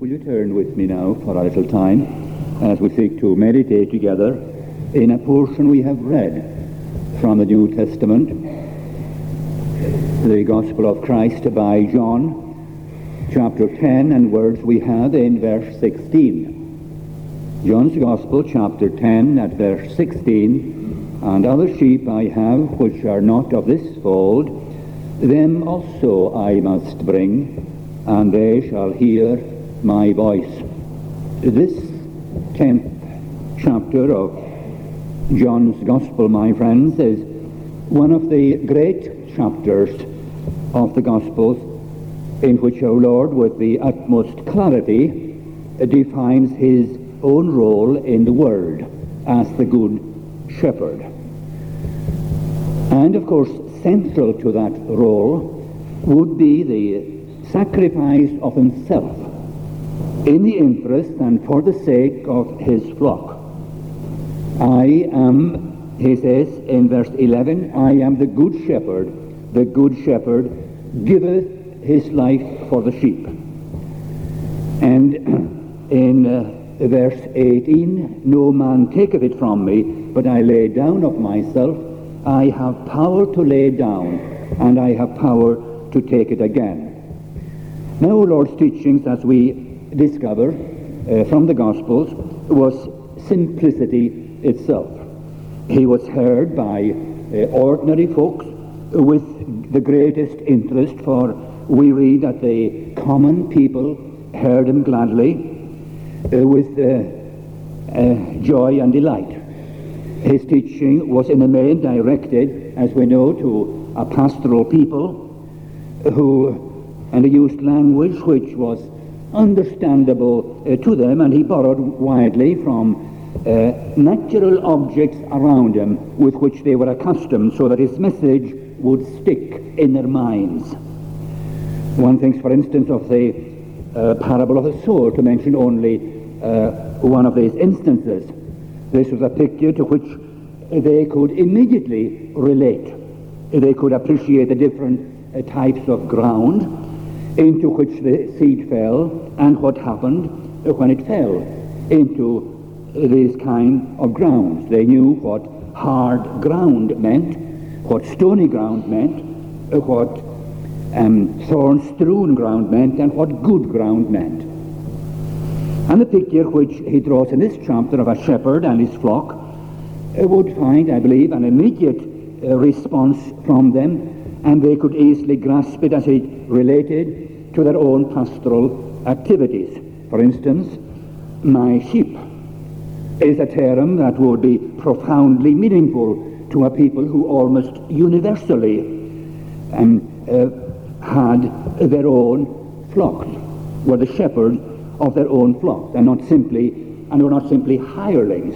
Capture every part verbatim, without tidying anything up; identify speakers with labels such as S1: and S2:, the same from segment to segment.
S1: Will you turn with me now for a little time as we seek to meditate together in a portion we have read from the New Testament, the Gospel of Christ by John, chapter ten, and words we have in verse sixteen. John's Gospel, chapter ten, at verse sixteen, "And other sheep I have which are not of this fold, them also I must bring, and they shall hear my voice." This tenth chapter of John's Gospel, my friends, is one of the great chapters of the Gospels in which our Lord, with the utmost clarity, defines his own role in the world as the Good Shepherd. And, of course, central to that role would be the sacrifice of himself in the interest and for the sake of his flock. I am, he says in verse eleven, I am the good shepherd. The good shepherd giveth his life for the sheep. And in uh, verse eighteen, no man taketh it from me, but I lay down of myself. I have power to lay down, and I have power to take it again. Now, our Lord's teachings, as we discover uh, from the Gospels, was simplicity itself. He was heard by uh, ordinary folks with the greatest interest, for we read that the common people heard him gladly uh, with uh, uh, joy and delight. His teaching was in the main directed, as we know, to a pastoral people who, and he used language which was understandable uh, to them, and he borrowed widely from uh, natural objects around him with which they were accustomed, so that his message would stick in their minds. One thinks, for instance, of the uh, parable of the sower, to mention only uh, one of these instances. This was a picture to which they could immediately relate. They could appreciate the different uh, types of ground into which the seed fell, and what happened when it fell into these kind of grounds. They knew what hard ground meant, what stony ground meant, what um, thorn-strewn ground meant, and what good ground meant. And the picture which he draws in this chapter of a shepherd and his flock uh, would find, I believe, an immediate uh, response from them, and they could easily grasp it as it related to their own pastoral activities. For instance, my sheep is a term that would be profoundly meaningful to a people who almost universally um, uh, had their own flocks, were the shepherds of their own flock, and not simply, and were not simply hirelings.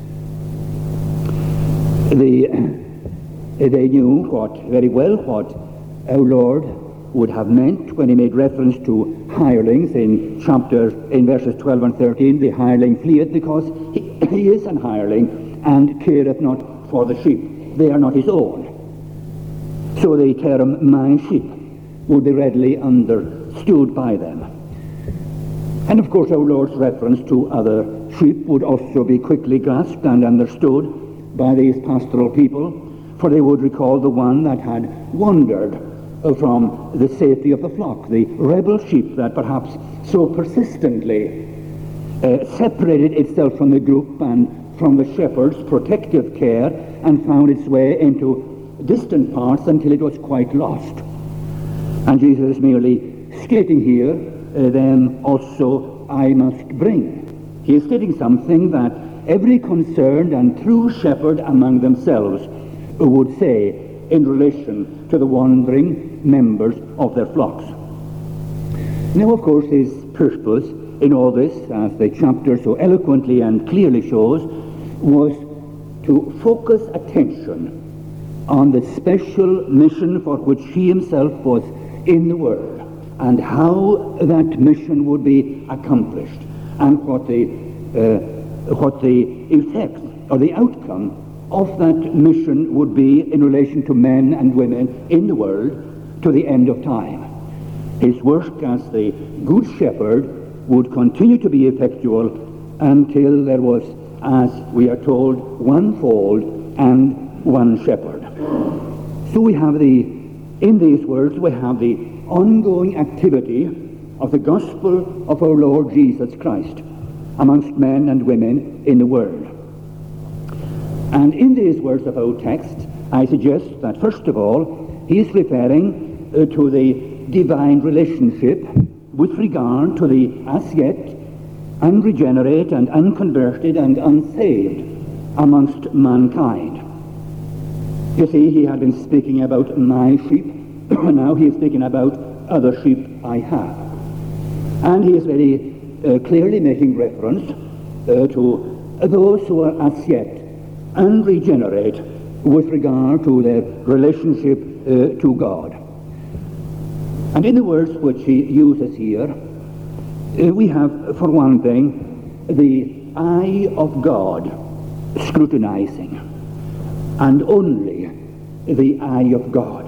S1: The, uh, they knew what very well what our Lord would have meant when he made reference to hirelings in chapter in verses twelve and thirteen. The hireling fleeth because he, he is an hireling and careth not for the sheep. They are not his own. So the term my sheep would be readily understood by them. And of course our Lord's reference to other sheep would also be quickly grasped and understood by these pastoral people, for they would recall the one that had wandered from the safety of the flock, the rebel sheep that perhaps so persistently uh, separated itself from the group and from the shepherd's protective care, and found its way into distant parts until it was quite lost. And Jesus is merely stating here, uh, then also I must bring. He is stating something that every concerned and true shepherd among themselves would say in relation to the wandering members of their flocks. Now, of course, his purpose in all this, as the chapter so eloquently and clearly shows, was to focus attention on the special mission for which he himself was in the world, and how that mission would be accomplished, and what the uh, what the effect or the outcome of that mission would be in relation to men and women in the world to the end of time. His work as the Good Shepherd would continue to be effectual until there was, as we are told, one fold and one shepherd. So we have the, in these words, we have the ongoing activity of the gospel of our Lord Jesus Christ amongst men and women in the world. And in these words of our text, I suggest that first of all, he is referring uh, to the divine relationship with regard to the as yet unregenerate and unconverted and unsaved amongst mankind. You see, he had been speaking about my sheep, now he is speaking about other sheep I have. And he is very uh, clearly making reference uh, to those who are as yet unregenerate with regard to their relationship uh, to God. And in the words which he uses here, uh, we have, for one thing, the eye of God scrutinizing, and only the eye of God.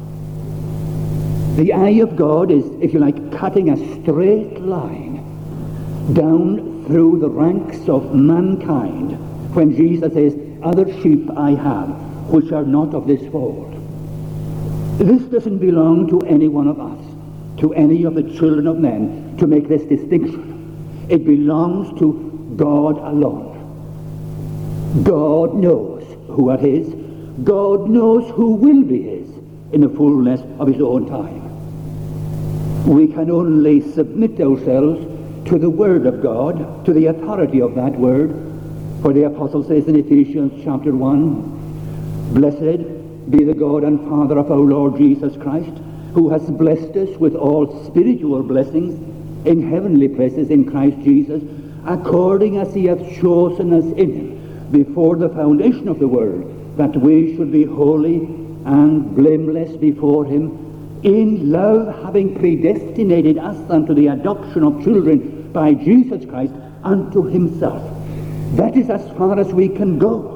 S1: The eye of God is, if you like, cutting a straight line down through the ranks of mankind when Jesus says, other sheep I have, which are not of this fold. This doesn't belong to any one of us, to any of the children of men, to make this distinction. It belongs to God alone. God knows who are his. God knows who will be his in the fullness of his own time. We can only submit ourselves to the word of God, to the authority of that word. For the apostle says in Ephesians chapter one, blessed be the God and Father of our Lord Jesus Christ, who has blessed us with all spiritual blessings in heavenly places in Christ Jesus, according as he hath chosen us in him before the foundation of the world, that we should be holy and blameless before him, in love having predestinated us unto the adoption of children by Jesus Christ unto himself. That is as far as we can go.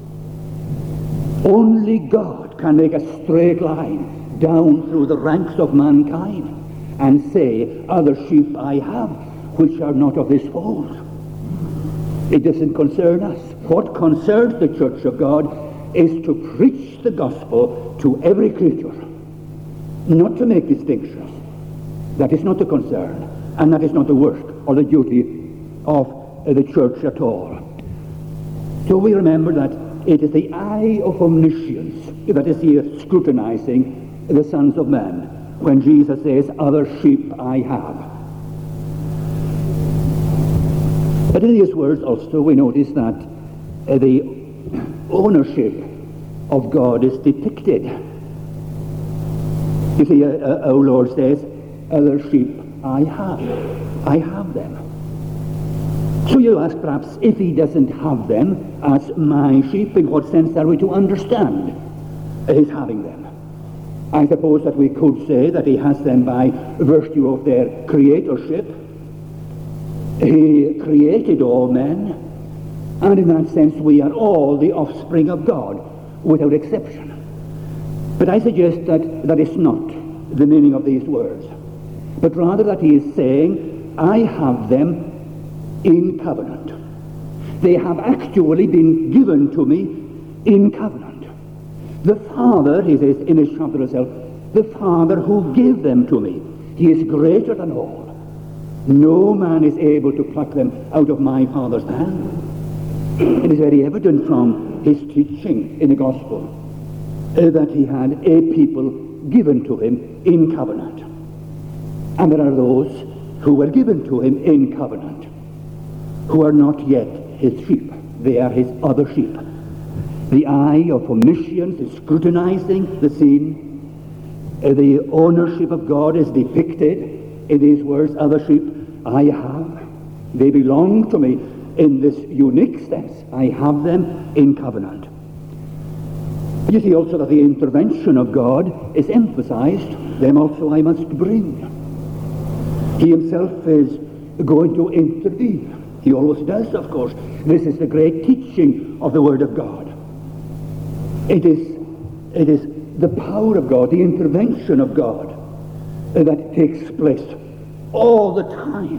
S1: Only God can make a straight line down through the ranks of mankind and say, other sheep I have, which are not of this fold. It doesn't concern us. What concerns the church of God is to preach the gospel to every creature, not to make distinctions. That is not the concern, and that is not the work or the duty of the church at all. So we remember that it is the eye of omniscience that is here scrutinizing the sons of men when Jesus says, other sheep I have. But in these words also we notice that uh, the ownership of God is depicted. You see, uh, uh, our Lord says, other sheep I have. I have them. So you ask perhaps, if he doesn't have them as my sheep, in what sense are we to understand his having them? I suppose that we could say that he has them by virtue of their creatorship. He created all men, and in that sense we are all the offspring of God, without exception. But I suggest that that is not the meaning of these words, but rather that he is saying, I have them in covenant. They have actually been given to me in covenant. The Father, he says in his chapter itself, the Father who gave them to me, he is greater than all. No man is able to pluck them out of my Father's hand. It is very evident from his teaching in the gospel uh, that he had a people given to him in covenant. And there are those who were given to him in covenant who are not yet his sheep. They are his other sheep. The eye of omniscience is scrutinizing the scene. Uh, the ownership of God is depicted in these words, other sheep I have. They belong to me in this unique sense. I have them in covenant. You see also that the intervention of God is emphasized. Them also I must bring. He himself is going to intervene. He always does, of course. This is the great teaching of the Word of God. It is, it is the power of God, the intervention of God, uh, that takes place all the time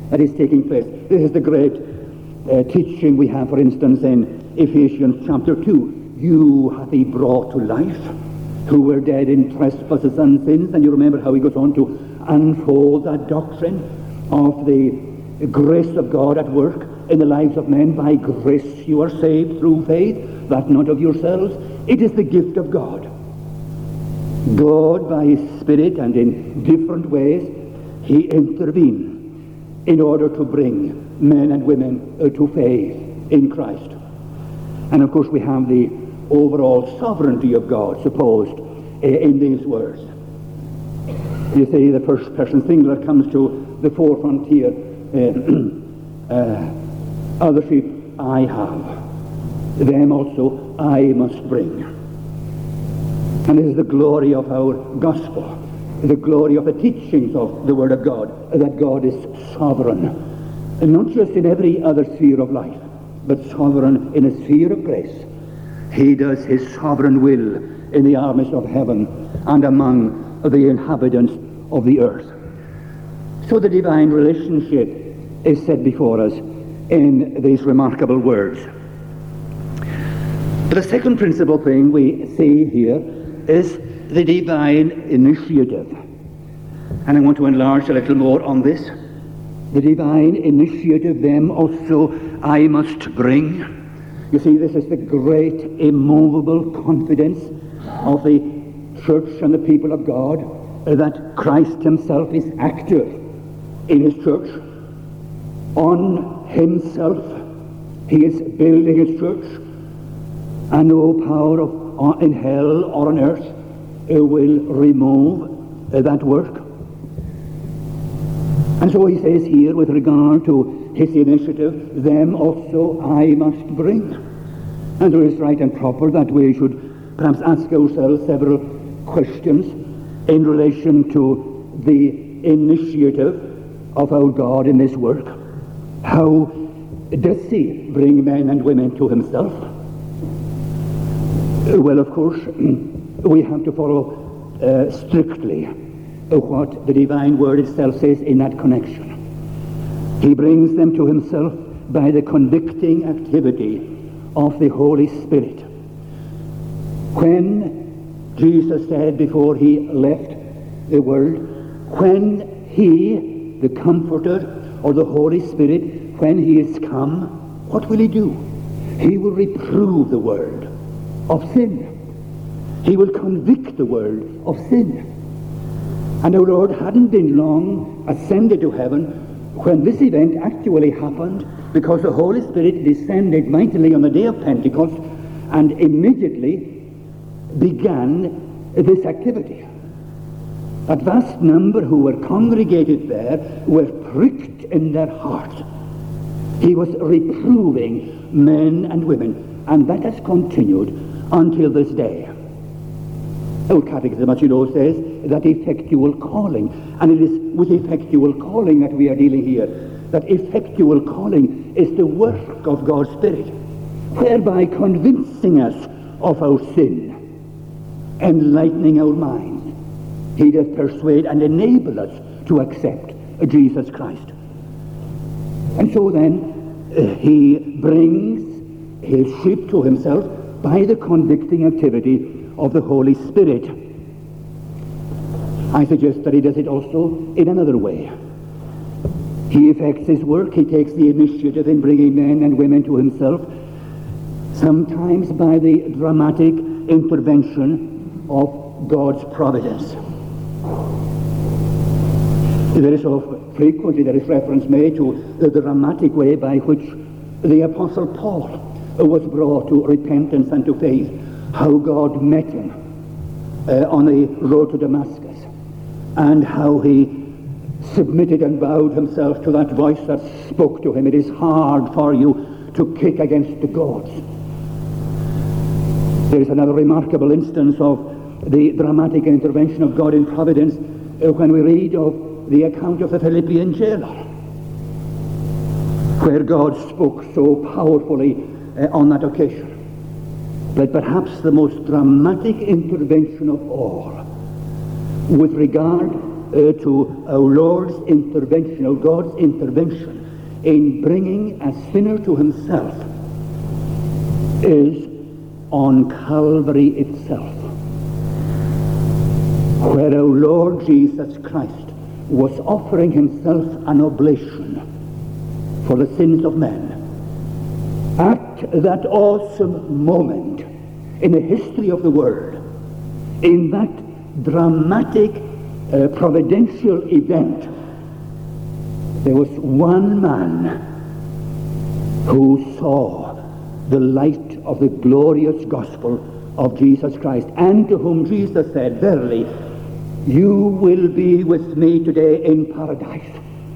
S1: that is taking place. This is the great uh, teaching we have, for instance, in Ephesians chapter two. You hath he brought to life, who were dead in trespasses and sins. And you remember how he goes on to unfold that doctrine of the grace of God at work in the lives of men. By grace you are saved through faith, that not of yourselves. It is the gift of God. God, by his Spirit and in different ways, he intervened in order to bring men and women uh, to faith in Christ. And of course we have the overall sovereignty of God supposed uh, in these words. You see, the first person singular comes to the forefront here. Uh, uh, other sheep I have, them also I must bring. And this is the glory of our gospel, the glory of the teachings of the Word of God, that God is sovereign, and not just in every other sphere of life, but sovereign in a sphere of grace. He does his sovereign will in the armies of heaven and among the inhabitants of the earth. So the divine relationship is set before us in these remarkable words. But the second principal thing we see here is the divine initiative. And I want to enlarge a little more on this. The divine initiative, them also I must bring. You see, this is the great immovable confidence of the church and the people of God, uh, that Christ himself is active in his church. On himself he is building his church, and no power of, uh, in hell or on earth uh, will remove uh, that work. And so he says here, with regard to his initiative, them also I must bring. And it is right and proper that we should perhaps ask ourselves several questions in relation to the initiative of our God in this work. How does he bring men and women to himself? Well, of course, we have to follow uh, strictly what the divine word itself says in that connection. He brings them to himself by the convicting activity of the Holy Spirit. When Jesus said before he left the world, when he, the Comforter, or the Holy Spirit, when he is come, what will he do? He will reprove the world of sin. He will convict the world of sin. And our Lord hadn't been long ascended to heaven when this event actually happened, because the Holy Spirit descended mightily on the day of Pentecost and immediately began this activity. That vast number who were congregated there were pricked in their heart. He was reproving men and women, and that has continued until this day. Old Catechism, as you know, says that effectual calling, and it is with effectual calling that we are dealing here. That effectual calling is the work of God's Spirit, whereby convincing us of our sin, enlightening our minds, he does persuade and enable us to accept Jesus Christ. And so then uh, he brings his sheep to himself by the convicting activity of the Holy Spirit. I suggest that he does it also in another way. He effects his work, he takes the initiative in bringing men and women to himself, sometimes by the dramatic intervention of God's providence. There is so frequently there is reference made to the dramatic way by which the Apostle Paul was brought to repentance and to faith, how God met him uh, on the road to Damascus, and how he submitted and bowed himself to that voice that spoke to him, it is hard for you to kick against the goads. There is another remarkable instance of the dramatic intervention of God in providence uh, when we read of the account of the Philippian jailer, where God spoke so powerfully uh, on that occasion. But perhaps the most dramatic intervention of all, with regard uh, to our Lord's intervention, our God's intervention in bringing a sinner to himself is on Calvary itself, where our Lord Jesus Christ was offering himself an oblation for the sins of men. At that awesome moment in the history of the world, in that dramatic uh, providential event, there was one man who saw the light of the glorious gospel of Jesus Christ, and to whom Jesus said, "Verily, you will be with me today in paradise."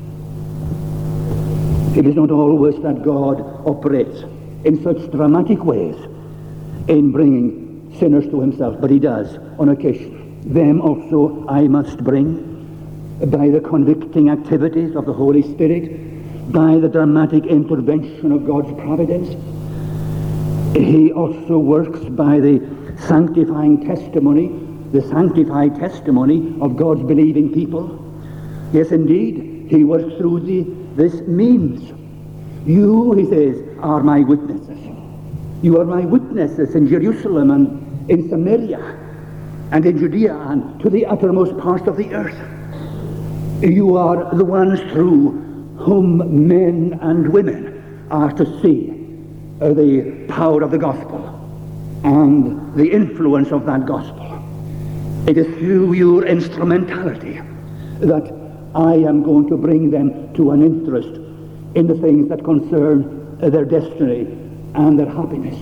S1: It is not always that God operates in such dramatic ways in bringing sinners to himself, but he does on occasion. Them also I must bring by the convicting activities of the Holy Spirit, by the dramatic intervention of God's providence. He also works by the sanctifying testimony, the sanctified testimony of God's believing people. Yes, indeed, he works through the, this means. You, he says, are my witnesses. You are my witnesses in Jerusalem and in Samaria and in Judea and to the uttermost parts of the earth. You are the ones through whom men and women are to see uh, the power of the gospel and the influence of that gospel. It is through your instrumentality that I am going to bring them to an interest in the things that concern uh, their destiny and their happiness.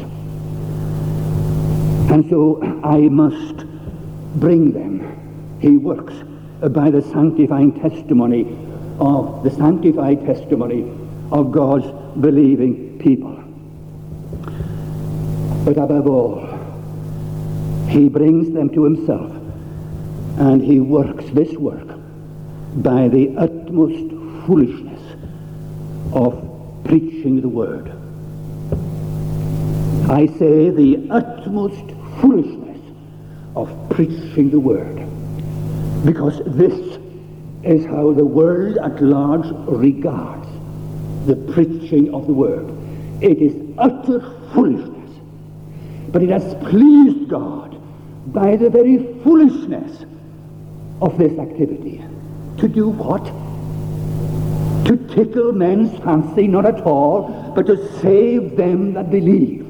S1: And so I must bring them. He works uh, by the sanctifying testimony of the sanctified testimony of God's believing people. But above all, he brings them to himself, and he works this work by the utmost foolishness of preaching the word. I say the utmost foolishness of preaching the word, because this is how the world at large regards the preaching of the word. It is utter foolishness, but it has pleased God by the very foolishness of this activity. To do what? To tickle men's fancy? Not at all, but to save them that believe.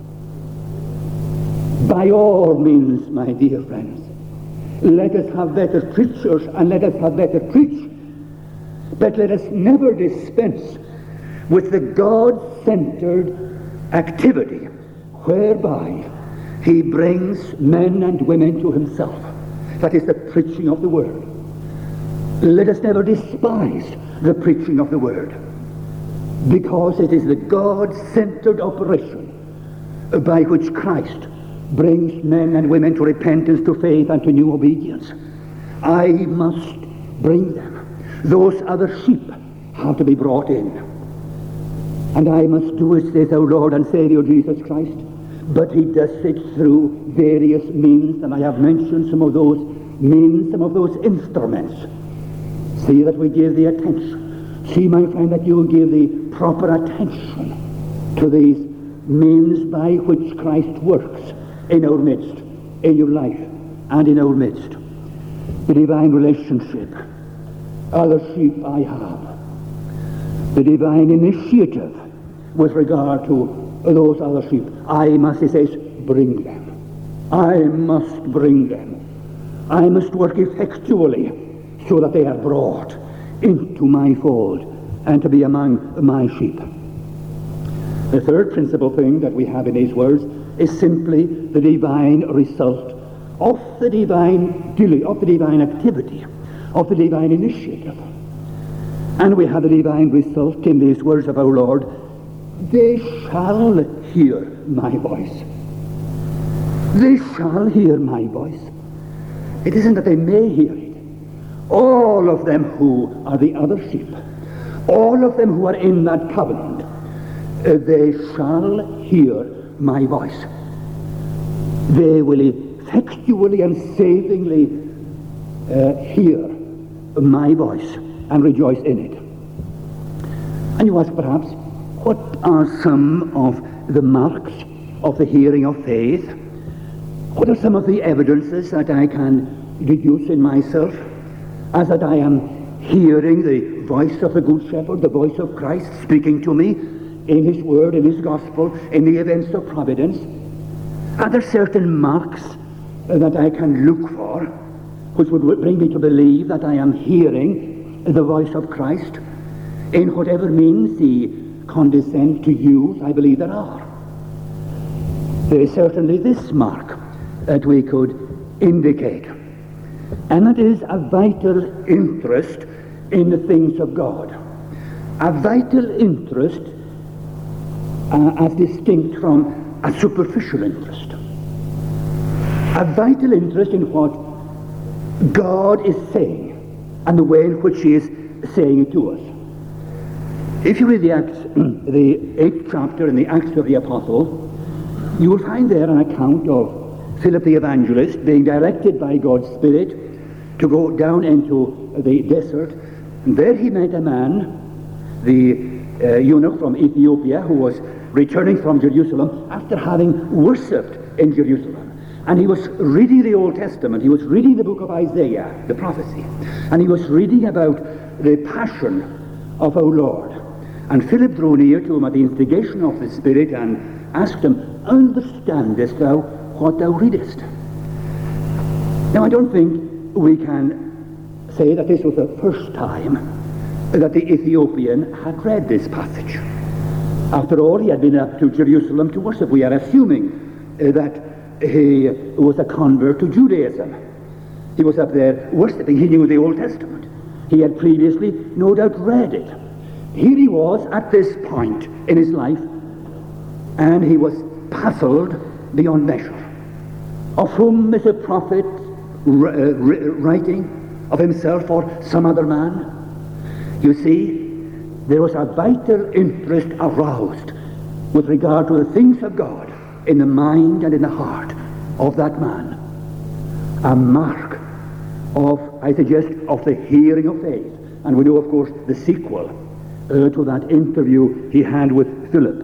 S1: By all means, my dear friends, let us have better preachers and let us have better preach, but let us never dispense with the God-centered activity whereby he brings men and women to himself. That is the preaching of the word. Let us never despise the preaching of the word, because it is the God-centered operation by which Christ brings men and women to repentance, to faith, and to new obedience. I must bring them. Those other sheep have to be brought in. And I must do it, says our Lord and Savior Jesus Christ. But he does it through various means, and I have mentioned some of those means, some of those instruments. See that we give the attention. See, my friend, that you give the proper attention to these means by which Christ works in our midst, in your life, and in our midst. The divine relationship. Other sheep I have. The divine initiative with regard to those other sheep. I must, he says, bring them. I must bring them. I must work effectually so that they are brought into my fold and to be among my sheep. The third principal thing that we have in these words is simply the divine result of the divine of the divine activity, of the divine initiative. And we have the divine result in these words of our Lord: they shall hear my voice. They shall hear my voice. It isn't that they may hear it. All of them who are the other sheep, all of them who are in that covenant, uh, they shall hear my voice. They will effectually and savingly uh, hear my voice and rejoice in it. And you ask perhaps, what are some of the marks of the hearing of faith? What are some of the evidences that I can deduce in myself as that I am hearing the voice of the Good Shepherd, the voice of Christ speaking to me in his word, in his gospel, in the events of providence? Are there certain marks that I can look for which would bring me to believe that I am hearing the voice of Christ in whatever means he condescends to use? I believe there are. There is certainly this mark that we could indicate, and that is a vital interest in the things of God. A vital interest uh, as distinct from a superficial interest. A vital interest in what God is saying and the way in which he is saying it to us. If you read the Acts, the eighth chapter in the Acts of the Apostle, you will find there an account of Philip the evangelist being directed by God's Spirit to go down into the desert. And there he met a man, the uh, eunuch from Ethiopia, who was returning from Jerusalem after having worshipped in Jerusalem. And he was reading the Old Testament. He was reading the book of Isaiah, the prophecy. And he was reading about the passion of our Lord. And Philip drew near to him at the instigation of the Spirit and asked him, "Understandest thou what thou readest?" Now, I don't think we can say that this was the first time that the Ethiopian had read this passage. After all, he had been up to Jerusalem to worship. We are assuming uh, that he was a convert to Judaism. He was up there worshipping. He knew the Old Testament. He had previously, no doubt, read it. Here he was at this point in his life, and he was puzzled beyond measure. Of whom is a prophet writing? Of himself or some other man? You see, there was a vital interest aroused with regard to the things of God in the mind and in the heart of that man. A mark of, I suggest, of the hearing of faith. And we know, of course, the sequel uh, to that interview he had with Philip.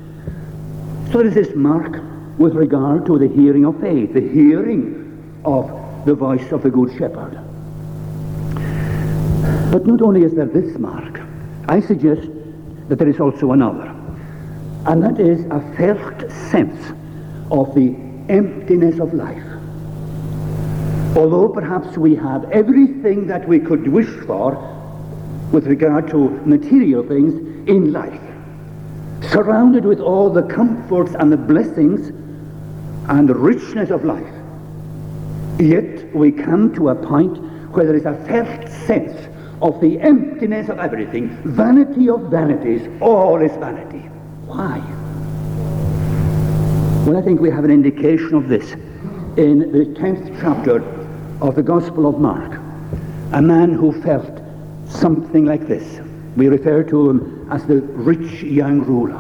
S1: So there is this mark with regard to the hearing of faith, the hearing of the voice of the Good Shepherd. But not only is there this mark, I suggest that there is also another, and that is a felt sense of the emptiness of life. Although perhaps we have everything that we could wish for with regard to material things in life, surrounded with all the comforts and the blessings and the richness of life, yet we come to a point where there is a felt sense of the emptiness of everything. Vanity of vanities, all is vanity. Why? Well, I think we have an indication of this in the tenth chapter of the Gospel of Mark. A man who felt something like this. We refer to him as the rich young ruler.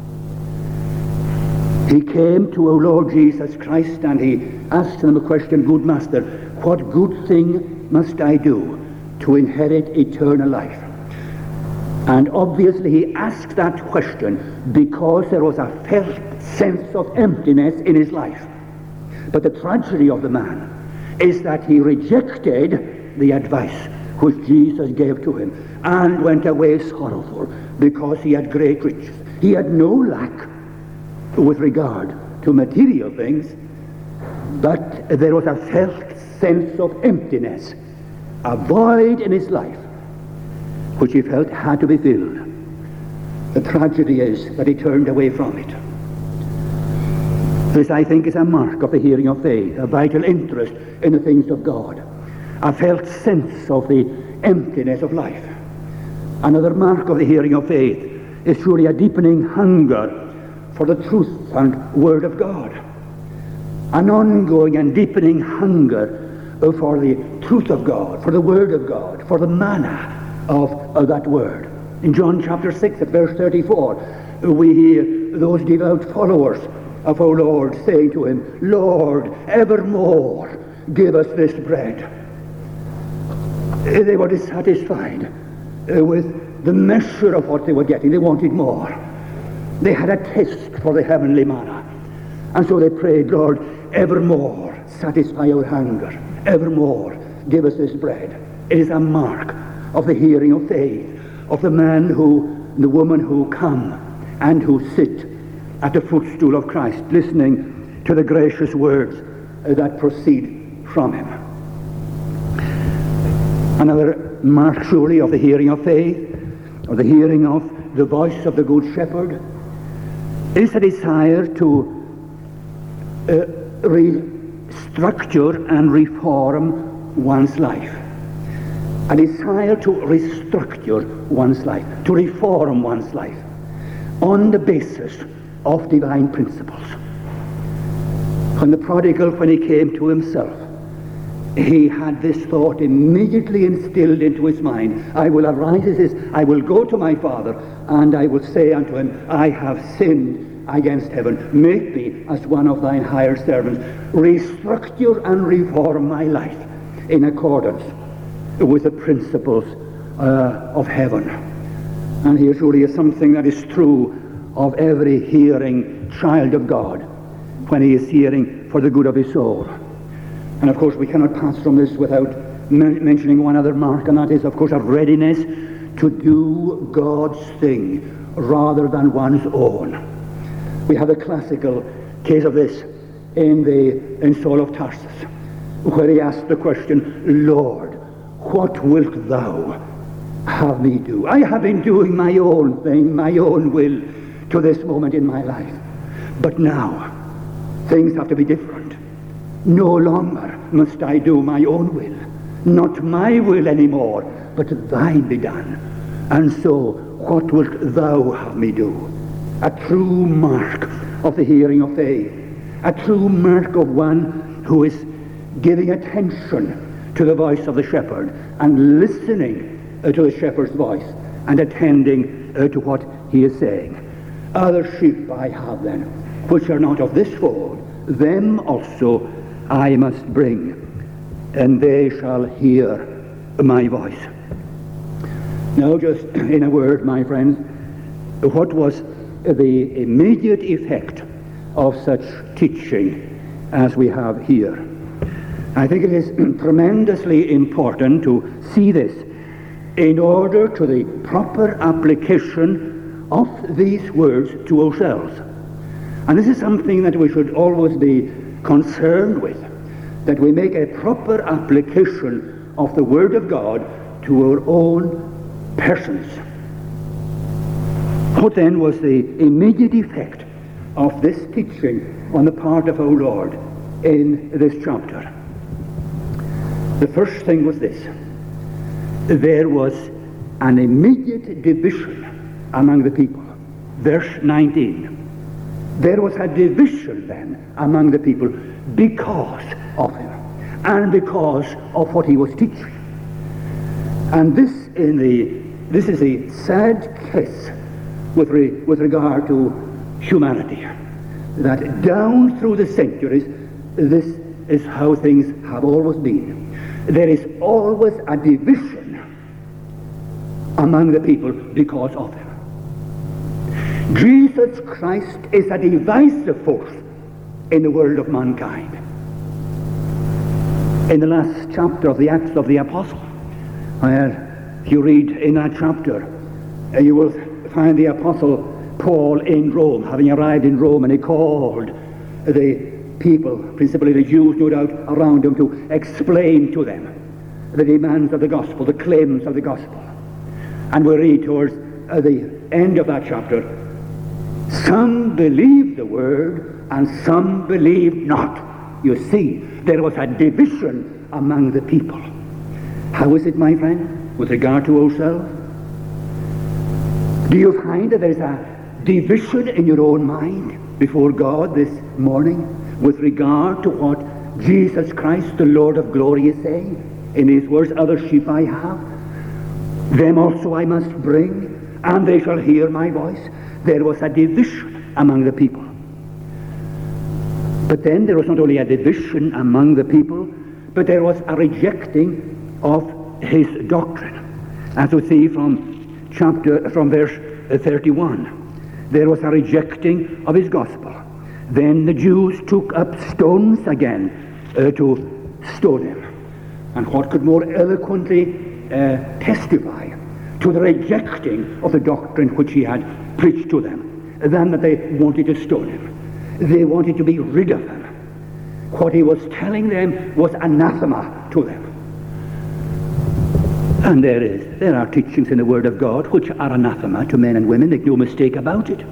S1: He came to our Lord Jesus Christ and he asked him a question, "Good Master, what good thing must I do to inherit eternal life?" And obviously he asked that question because there was a felt sense of emptiness in his life. But the tragedy of the man is that he rejected the advice which Jesus gave to him and went away sorrowful because he had great riches. He had no lack with regard to material things, but there was a felt sense of emptiness, a void in his life which he felt had to be filled. The tragedy is that he turned away from it. This, I think, is a mark of the hearing of faith, a vital interest in the things of God, a felt sense of the emptiness of life. Another mark of the hearing of faith is surely a deepening hunger for the truth and word of God, an ongoing and deepening hunger for the truth of God, for the word of God, for the manna of, of that word. In John chapter six at verse thirty-four, we hear those devout followers of our Lord saying to him, "Lord, evermore give us this bread." They were dissatisfied uh, with the measure of what they were getting. They wanted more. They had a taste for the heavenly manna. And so they prayed, Lord, evermore satisfy our hunger. Evermore give us this bread. It is a mark of the hearing of faith, of the man who, the woman who come and who sit at the footstool of Christ, listening to the gracious words uh, that proceed from him. Another mark surely of the hearing of faith, or the hearing of the voice of the Good Shepherd, is a desire to uh, restructure and reform one's life. A desire to restructure one's life, to reform one's life on the basis of divine principles. When the prodigal, when he came to himself, he had this thought immediately instilled into his mind. I will arise, I will go to my father, and I will say unto him, I have sinned against heaven. Make me as one of thine hired servants. Restructure and reform my life in accordance with the principles uh, of heaven. And here surely is something that is true of every hearing child of God when he is hearing for the good of his soul. And of course we cannot pass from this without men- mentioning one other mark, and that is of course a readiness to do God's thing rather than one's own. We have a classical case of this in the in Saul of Tarsus, where he asked the question, Lord, what wilt thou have me do? I have been doing my own thing, my own will to this moment in my life. But now things have to be different. No longer must I do my own will. Not my will anymore, but thine be done. And so, what wilt thou have me do? A true mark of the hearing of faith. A true mark of one who is giving attention to the voice of the shepherd and listening uh, to the shepherd's voice and attending uh, to what he is saying. Other sheep I have then, which are not of this fold, them also I must bring, and they shall hear my voice. Now, just in a word, my friends, what was the immediate effect of such teaching as we have here? I think it is tremendously important to see this in order to the proper application of these words to ourselves. And this is something that we should always be concerned with, that we make a proper application of the Word of God to our own persons. What then was the immediate effect of this teaching on the part of our Lord in this chapter? The first thing was this: there was an immediate division among the people. Verse nineteen. There was a division then among the people because of him and because of what he was teaching. And this in the this is a sad case with re, with regard to humanity, that down through the centuries this is how things have always been. There is always a division among the people because of him. Jesus Christ is a divisive force in the world of mankind. In the last chapter of the Acts of the Apostle, where if you read in that chapter, uh, you will find the Apostle Paul in Rome, having arrived in Rome, and he called the people, principally the Jews, no doubt, around him, to explain to them the demands of the gospel, the claims of the gospel. And we read towards uh, the end of that chapter, some believed the word and some believed not. You see, there was a division among the people. How is it, my friend, with regard to ourselves? Do you find that there is a division in your own mind before God this morning with regard to what Jesus Christ, the Lord of glory, is saying in his words, other sheep I have, them also I must bring, and they shall hear my voice? There was a division among the people. But then there was not only a division among the people, but there was a rejecting of his doctrine. As we see from chapter, from verse thirty-one, there was a rejecting of his gospel. Then the Jews took up stones again uh, to stone him. And what could more eloquently uh, testify to the rejecting of the doctrine which he had preached to them than that they wanted to stone him? They wanted to be rid of him. What he was telling them was anathema to them. And there is, there are teachings in the Word of God which are anathema to men and women, make no mistake about it.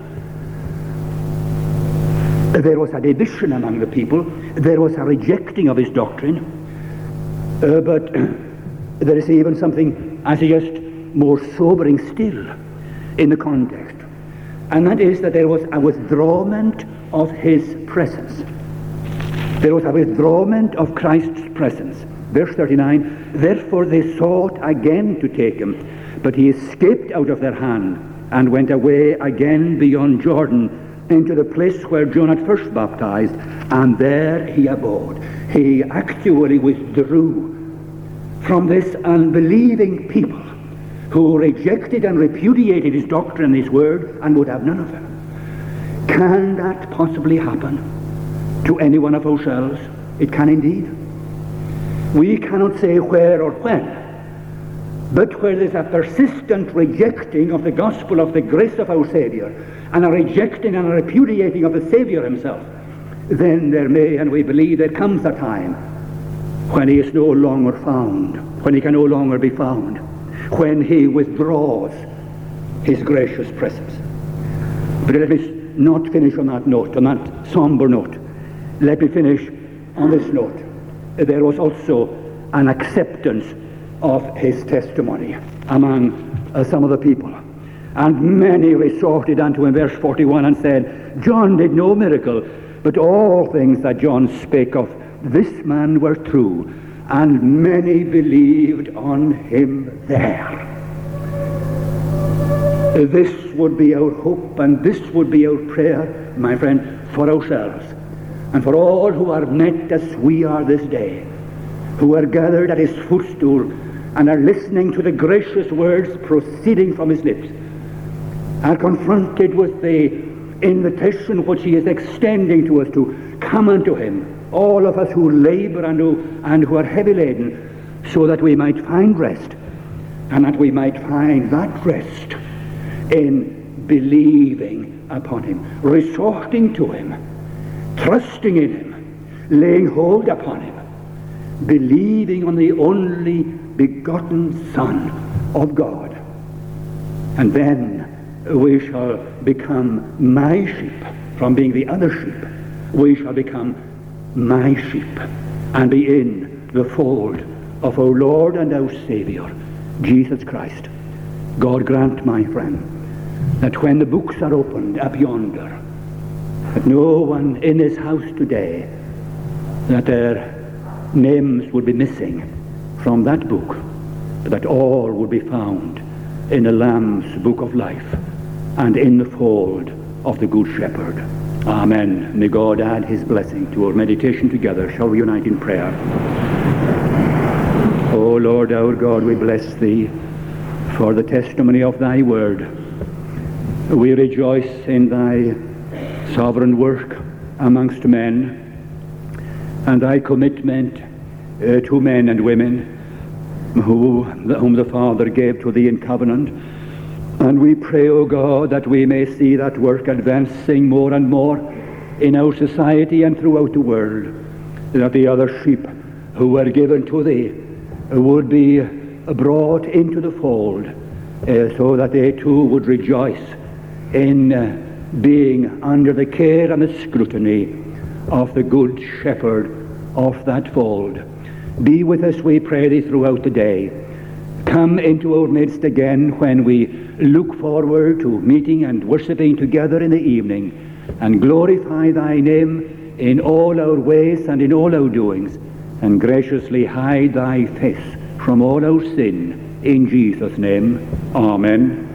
S1: There was a division among the people. There was a rejecting of his doctrine. Uh, but there is even something, I suggest, more sobering still in the context. And that is that there was a withdrawment of his presence. There was a withdrawment of Christ's presence. Verse thirty-nine, therefore they sought again to take him, but he escaped out of their hand and went away again beyond Jordan into the place where John had first baptized, and there he abode. He actually withdrew from this unbelieving people who rejected and repudiated his doctrine and his word and would have none of him. Can that possibly happen to any one of ourselves? It can indeed. We cannot say where or when, but where there's a persistent rejecting of the gospel of the grace of our Savior, and a rejecting and a repudiating of the Savior himself, then there may, and we believe there comes a time when he is no longer found, when he can no longer be found, when he withdraws his gracious presence. But let me not finish on that note, on that somber note. Let me finish on this note. There was also an acceptance of his testimony among uh, some of the people. And many resorted unto him, verse forty-one, and said, John did no miracle, but all things that John spake of this man were true, and many believed on him there. This would be our hope, and this would be our prayer, my friend, for ourselves, and for all who are met as we are this day, who are gathered at his footstool and are listening to the gracious words proceeding from his lips, are confronted with the invitation which he is extending to us to come unto him, all of us who labor and who, and who are heavy laden, so that we might find rest, and that we might find that rest in believing upon him, resorting to him, trusting in him, laying hold upon him, believing on the only begotten Son of God. And then we shall become my sheep. From being the other sheep, we shall become my sheep and be in the fold of our Lord and our Savior, Jesus Christ. God grant, my friend, that when the books are opened up yonder, that no one in this house today, that their names would be missing from that book, but that all would be found in the Lamb's book of life and in the fold of the Good Shepherd. Amen. May God add his blessing to our meditation together. Shall we unite in prayer? O Lord our God, we bless thee for the testimony of thy word. We rejoice in thy sovereign work amongst men, and thy commitment uh, to men and women who, whom the Father gave to thee in covenant. And we pray, O God, that we may see that work advancing more and more in our society and throughout the world, that the other sheep who were given to thee would be brought into the fold, uh, so that they too would rejoice in uh, being under the care and the scrutiny of the Good Shepherd of that fold. Be with us, we pray thee, throughout the day. Come into our midst again when we look forward to meeting and worshipping together in the evening, and glorify thy name in all our ways and in all our doings, and graciously hide thy face from all our sin. In Jesus' name, amen.